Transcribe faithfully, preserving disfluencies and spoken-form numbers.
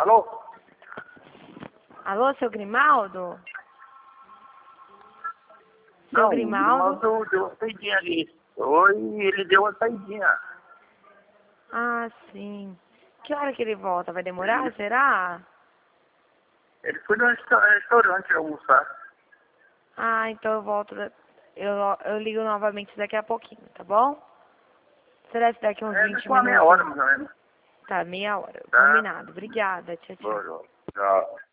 Alô? Alô, seu Grimaldo? Seu Não, Grimaldo? o Grimaldo deu uma saidinha ali. Oi, ele deu uma saidinha. Ah, sim. Que hora que ele volta? Vai demorar, Ele, será? ele foi no resta- restaurante almoçar. Ah, então eu volto. da- Eu, eu ligo novamente daqui a pouquinho, tá bom? Será que daqui uns É, vinte daqui uma meia hora, minutos? mais ou menos. Tá, meia hora. Tá? Combinado. Obrigada. Tchau, tchau. Boa, tchau.